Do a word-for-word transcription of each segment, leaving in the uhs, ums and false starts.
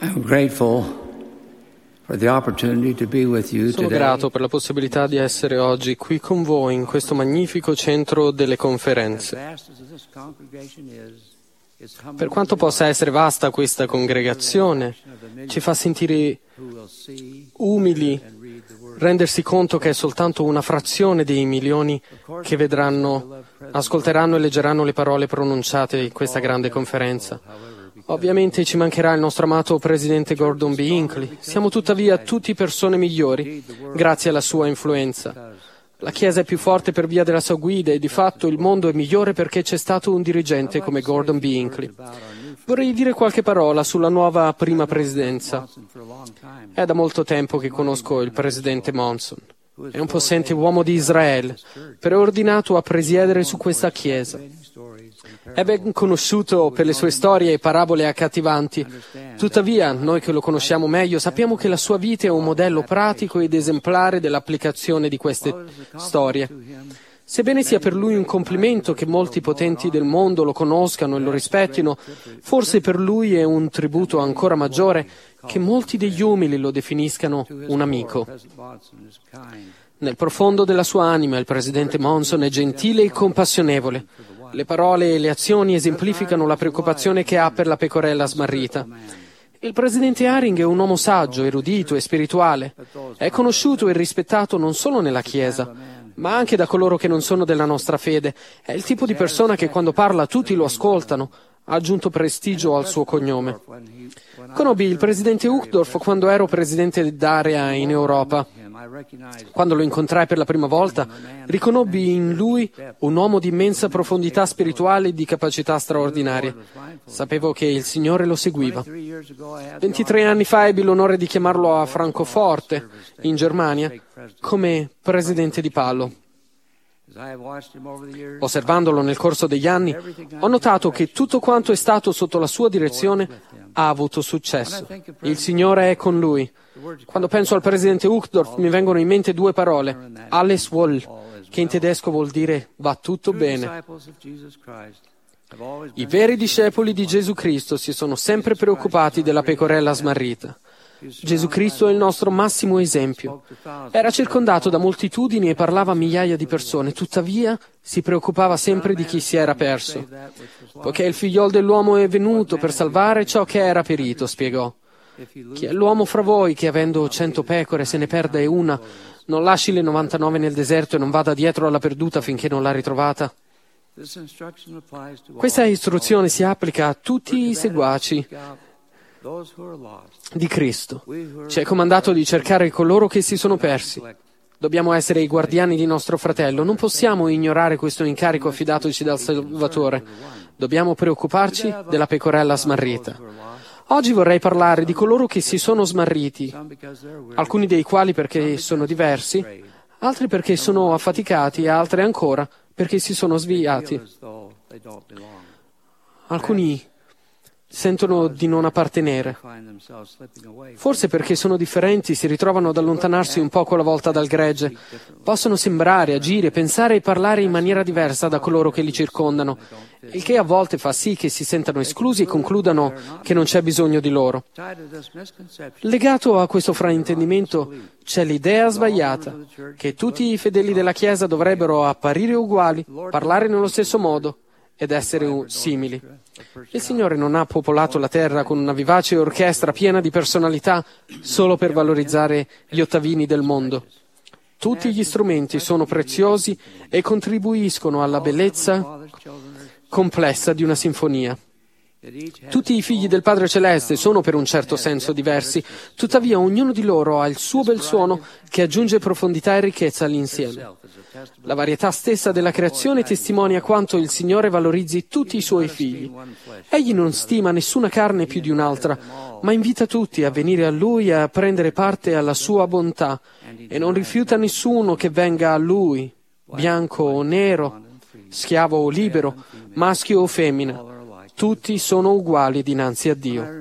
I'm grateful for the opportunity to be with you Sono today. grato per la possibilità di essere oggi qui con voi in questo magnifico centro delle conferenze. Per quanto possa essere vasta questa congregazione, ci fa sentire umili, rendersi conto che è soltanto una frazione dei milioni che vedranno, ascolteranno e leggeranno le parole pronunciate in questa grande conferenza. Ovviamente ci mancherà il nostro amato presidente Gordon B. Hinckley. Siamo tuttavia tutti persone migliori grazie alla sua influenza. La Chiesa è più forte per via della sua guida e di fatto il mondo è migliore perché c'è stato un dirigente come Gordon B. Hinckley. Vorrei dire qualche parola sulla nuova prima presidenza. È da molto tempo che conosco il presidente Monson. È un possente uomo di Israele, preordinato a presiedere su questa Chiesa. È ben conosciuto per le sue storie e parabole accattivanti. Tuttavia, noi che lo conosciamo meglio, sappiamo che la sua vita è un modello pratico ed esemplare dell'applicazione di queste storie. Sebbene sia per lui un complimento che molti potenti del mondo lo conoscano e lo rispettino, forse per lui è un tributo ancora maggiore che molti degli umili lo definiscano un amico. Nel profondo della sua anima, il presidente Monson è gentile e compassionevole. Le parole e le azioni esemplificano la preoccupazione che ha per la pecorella smarrita. Il presidente Haring è un uomo saggio, erudito e spirituale. È conosciuto e rispettato non solo nella Chiesa, ma anche da coloro che non sono della nostra fede. È il tipo di persona che quando parla tutti lo ascoltano. Ha aggiunto prestigio al suo cognome. Conobbi il presidente Uchtdorf quando ero presidente d'area in Europa. Quando lo incontrai per la prima volta, riconobbi in lui un uomo di immensa profondità spirituale e di capacità straordinarie. Sapevo che il Signore lo seguiva. ventitré anni fa ebbi l'onore di chiamarlo a Francoforte, in Germania, come presidente di Palo. Osservandolo nel corso degli anni, ho notato che tutto quanto è stato sotto la sua direzione ha avuto successo. Il Signore è con lui. Quando penso al presidente Uchtdorf mi vengono in mente due parole, alles wohl, che in tedesco vuol dire va tutto bene. I veri discepoli di Gesù Cristo si sono sempre preoccupati della pecorella smarrita. Gesù Cristo è il nostro massimo esempio. Era circondato da moltitudini e parlava a migliaia di persone, tuttavia si preoccupava sempre di chi si era perso. Poiché il figliol dell'uomo è venuto per salvare ciò che era perito, spiegò. Chi è l'uomo fra voi che avendo cento pecore se ne perde una, non lasci le novantanove nel deserto e non vada dietro alla perduta finché non l'ha ritrovata? Questa istruzione si applica a tutti i seguaci di Cristo. Ci è comandato di cercare coloro che si sono persi. Dobbiamo essere i guardiani di nostro fratello. Non possiamo ignorare questo incarico affidatoci dal Salvatore. Dobbiamo preoccuparci della pecorella smarrita. Oggi vorrei parlare di coloro che si sono smarriti, alcuni dei quali perché sono diversi, altri perché sono affaticati e altri ancora perché si sono sviati. Alcuni sentono di non appartenere. Forse perché sono differenti, si ritrovano ad allontanarsi un poco alla volta dal gregge. Possono sembrare, agire, pensare e parlare in maniera diversa da coloro che li circondano, il che a volte fa sì che si sentano esclusi e concludano che non c'è bisogno di loro. Legato a questo fraintendimento c'è l'idea sbagliata che tutti i fedeli della Chiesa dovrebbero apparire uguali, parlare nello stesso modo ed essere simili. Il Signore non ha popolato la terra con una vivace orchestra piena di personalità solo per valorizzare gli ottavini del mondo. Tutti gli strumenti sono preziosi e contribuiscono alla bellezza complessa di una sinfonia. Tutti i figli del Padre Celeste sono per un certo senso diversi, tuttavia ognuno di loro ha il suo bel suono che aggiunge profondità e ricchezza all'insieme. La varietà stessa della creazione testimonia quanto il Signore valorizzi tutti i suoi figli. Egli non stima nessuna carne più di un'altra, ma invita tutti a venire a Lui e a prendere parte alla sua bontà, e non rifiuta nessuno che venga a Lui, bianco o nero, schiavo o libero, maschio o femmina. Tutti sono uguali dinanzi a Dio.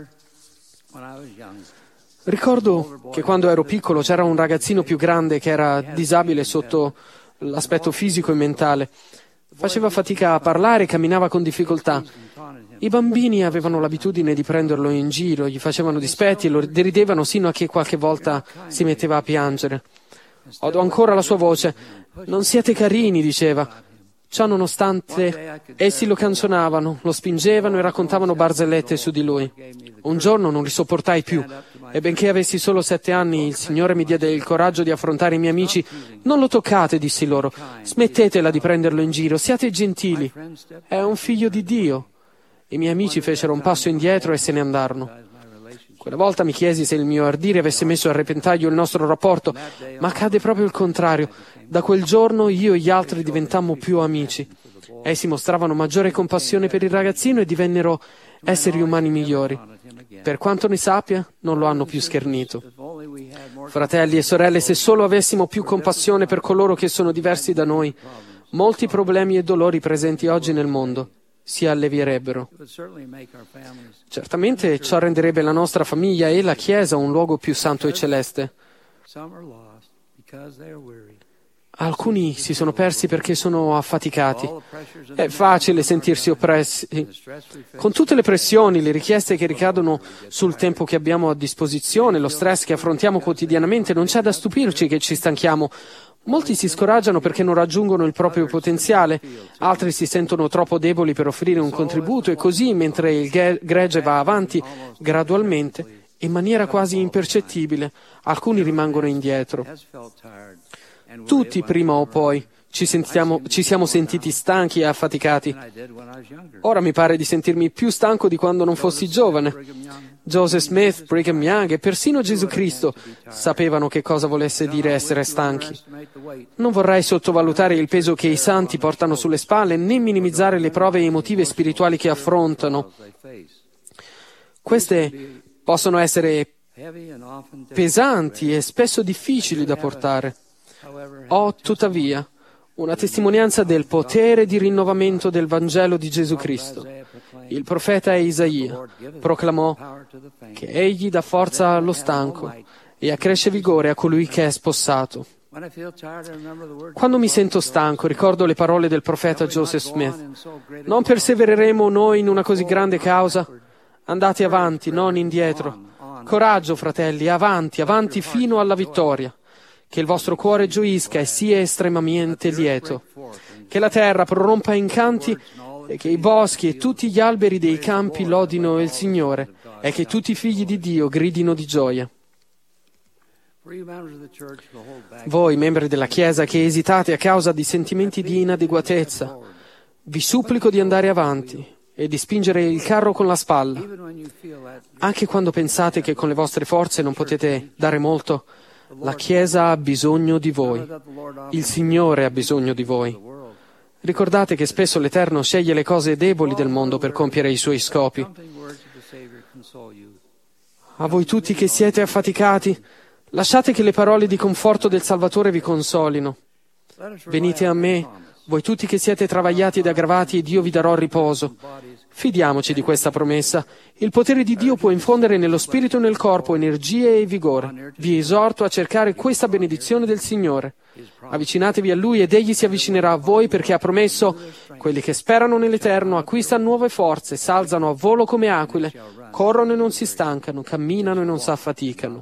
Ricordo che quando ero piccolo c'era un ragazzino più grande che era disabile sotto l'aspetto fisico e mentale. Faceva fatica a parlare e camminava con difficoltà. I bambini avevano l'abitudine di prenderlo in giro, gli facevano dispetti e lo deridevano sino a che qualche volta si metteva a piangere. Odo ancora la sua voce. «Non siete carini», diceva. Ciò nonostante, essi lo canzonavano, lo spingevano e raccontavano barzellette su di lui. Un giorno non li sopportai più e benché avessi solo sette anni, il Signore mi diede il coraggio di affrontare i miei amici. «Non lo toccate», dissi loro. «Smettetela di prenderlo in giro, siate gentili. È un figlio di Dio». I miei amici fecero un passo indietro e se ne andarono. Quella volta mi chiesi se il mio ardire avesse messo a repentaglio il nostro rapporto, ma accade proprio il contrario. Da quel giorno io e gli altri diventammo più amici. Essi mostravano maggiore compassione per il ragazzino e divennero esseri umani migliori. Per quanto ne sappia, non lo hanno più schernito. Fratelli e sorelle, se solo avessimo più compassione per coloro che sono diversi da noi, molti problemi e dolori presenti oggi nel mondo si allevierebbero. Certamente ciò renderebbe la nostra famiglia e la Chiesa un luogo più santo e celeste. Alcuni si sono persi perché sono affaticati. È facile sentirsi oppressi. Con tutte le pressioni, le richieste che ricadono sul tempo che abbiamo a disposizione, lo stress che affrontiamo quotidianamente, non c'è da stupirci che ci stanchiamo. Molti si scoraggiano perché non raggiungono il proprio potenziale, altri si sentono troppo deboli per offrire un contributo e così, mentre il gregge va avanti gradualmente, in maniera quasi impercettibile, alcuni rimangono indietro. Tutti, prima o poi, ci, sentiamo, ci siamo sentiti stanchi e affaticati. Ora mi pare di sentirmi più stanco di quando non fossi giovane. Joseph Smith, Brigham Young e persino Gesù Cristo sapevano che cosa volesse dire essere stanchi. Non vorrei sottovalutare il peso che i santi portano sulle spalle, né minimizzare le prove emotive e spirituali che affrontano. Queste possono essere pesanti e spesso difficili da portare. Ho, tuttavia, una testimonianza del potere di rinnovamento del Vangelo di Gesù Cristo. Il profeta Isaia proclamò che egli dà forza allo stanco e accresce vigore a colui che è spossato. Quando mi sento stanco, ricordo le parole del profeta Joseph Smith. Non persevereremo noi in una così grande causa? Andate avanti, non indietro. Coraggio, fratelli, avanti, avanti fino alla vittoria. Che il vostro cuore gioisca e sia estremamente lieto. Che la terra prorompa in canti e che i boschi e tutti gli alberi dei campi lodino il Signore e che tutti i figli di Dio gridino di gioia. Voi, membri della Chiesa, che esitate a causa di sentimenti di inadeguatezza, vi supplico di andare avanti e di spingere il carro con la spalla. Anche quando pensate che con le vostre forze non potete dare molto, la Chiesa ha bisogno di voi. Il Signore ha bisogno di voi. Ricordate che spesso l'Eterno sceglie le cose deboli del mondo per compiere i suoi scopi. A voi tutti che siete affaticati, lasciate che le parole di conforto del Salvatore vi consolino. Venite a me, voi tutti che siete travagliati ed aggravati, ed io vi darò riposo. Fidiamoci di questa promessa. Il potere di Dio può infondere nello spirito e nel corpo energie e vigore. Vi esorto a cercare questa benedizione del Signore. Avvicinatevi a Lui ed Egli si avvicinerà a voi, perché ha promesso: quelli che sperano nell'Eterno acquistano nuove forze, s'alzano a volo come aquile, corrono e non si stancano, camminano e non s'affaticano.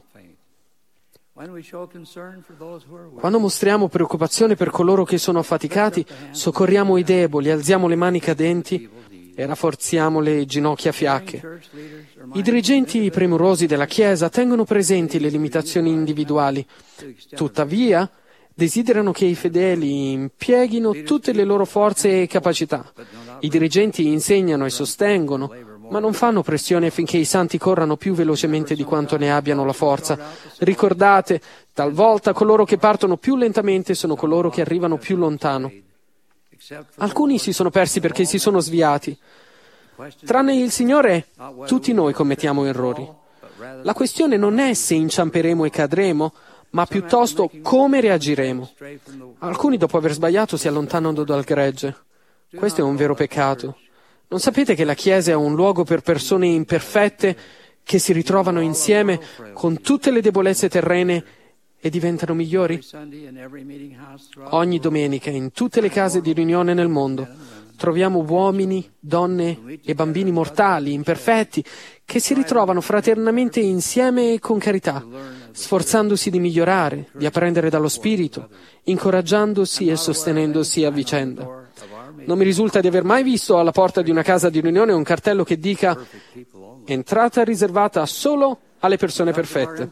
Quando mostriamo preoccupazione per coloro che sono affaticati, soccorriamo i deboli, alziamo le mani cadenti e rafforziamo le ginocchia fiacche. I dirigenti premurosi della Chiesa tengono presenti le limitazioni individuali. Tuttavia, desiderano che i fedeli impieghino tutte le loro forze e capacità. I dirigenti insegnano e sostengono, ma non fanno pressione affinché i santi corrano più velocemente di quanto ne abbiano la forza. Ricordate, talvolta coloro che partono più lentamente sono coloro che arrivano più lontano. Alcuni si sono persi perché si sono sviati. Tranne il Signore, tutti noi commettiamo errori. La questione non è se inciamperemo e cadremo, ma piuttosto come reagiremo. Alcuni, dopo aver sbagliato, si allontanano dal gregge. Questo è un vero peccato. Non sapete che la Chiesa è un luogo per persone imperfette che si ritrovano insieme con tutte le debolezze terrene e diventano migliori? Ogni domenica, in tutte le case di riunione nel mondo, troviamo uomini, donne e bambini mortali, imperfetti, che si ritrovano fraternamente insieme e con carità, sforzandosi di migliorare, di apprendere dallo Spirito, incoraggiandosi e sostenendosi a vicenda. Non mi risulta di aver mai visto alla porta di una casa di riunione un cartello che dica «Entrata riservata solo alle persone perfette».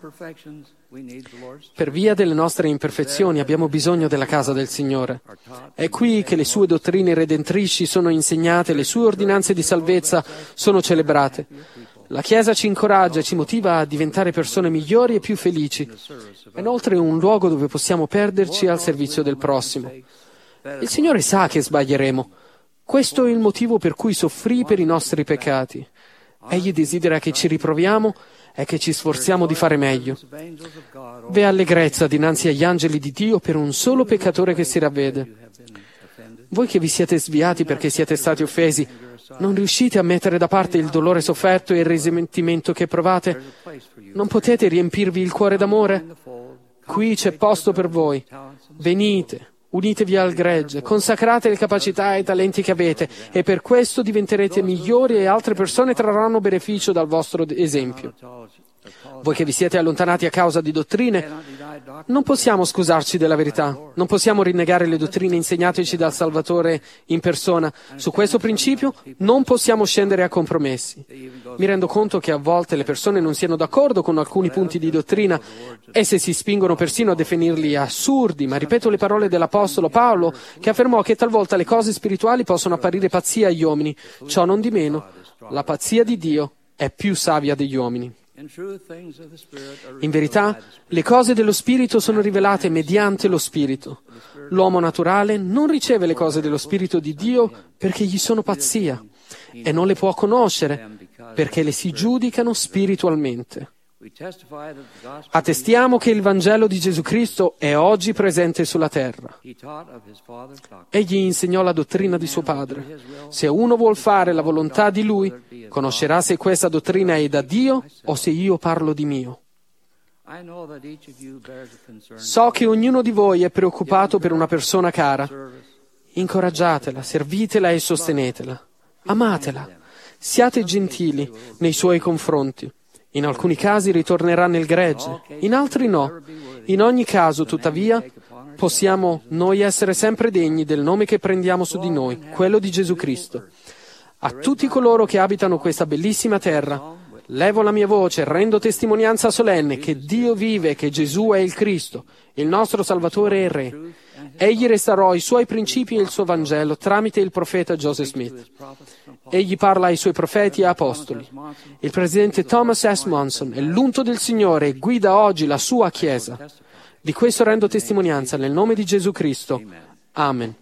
Per via delle nostre imperfezioni abbiamo bisogno della casa del Signore. È qui che le sue dottrine redentrici sono insegnate, le sue ordinanze di salvezza sono celebrate. La Chiesa ci incoraggia e ci motiva a diventare persone migliori e più felici. È inoltre un luogo dove possiamo perderci al servizio del prossimo. Il Signore sa che sbaglieremo. Questo è il motivo per cui soffrì per i nostri peccati. Egli desidera che ci riproviamo e che ci sforziamo di fare meglio. V'è allegrezza dinanzi agli angeli di Dio per un solo peccatore che si ravvede. Voi che vi siete sviati perché siete stati offesi, non riuscite a mettere da parte il dolore sofferto e il risentimento che provate? Non potete riempirvi il cuore d'amore? Qui c'è posto per voi. Venite. Unitevi al gregge, consacrate le capacità e i talenti che avete e per questo diventerete migliori e altre persone trarranno beneficio dal vostro esempio. Voi che vi siete allontanati a causa di dottrine, non possiamo scusarci della verità, non possiamo rinnegare le dottrine insegnateci dal Salvatore in persona. Su questo principio non possiamo scendere a compromessi. Mi rendo conto che a volte le persone non siano d'accordo con alcuni punti di dottrina, esse si spingono persino a definirli assurdi, ma ripeto le parole dell'Apostolo Paolo, che affermò che talvolta le cose spirituali possono apparire pazzia agli uomini. Ciò non di meno, la pazzia di Dio è più savia degli uomini. In verità, le cose dello Spirito sono rivelate mediante lo Spirito. L'uomo naturale non riceve le cose dello Spirito di Dio perché gli sono pazzia e non le può conoscere perché le si giudicano spiritualmente. Attestiamo che il Vangelo di Gesù Cristo è oggi presente sulla terra. Egli insegnò la dottrina di suo Padre. Se uno vuol fare la volontà di Lui, conoscerà se questa dottrina è da Dio o se io parlo di mio. So che ognuno di voi è preoccupato per una persona cara. Incoraggiatela, servitela e sostenetela. Amatela. Siate gentili nei suoi confronti. In alcuni casi ritornerà nel gregge, in altri no. In ogni caso, tuttavia, possiamo noi essere sempre degni del nome che prendiamo su di noi, quello di Gesù Cristo. A tutti coloro che abitano questa bellissima terra, levo la mia voce, rendo testimonianza solenne che Dio vive e che Gesù è il Cristo, il nostro Salvatore e Re. Egli restaurò i suoi principi e il suo Vangelo tramite il profeta Joseph Smith. Egli parla ai suoi profeti e apostoli. Il presidente Thomas S. Monson è l'unto del Signore e guida oggi la sua Chiesa. Di questo rendo testimonianza nel nome di Gesù Cristo. Amen.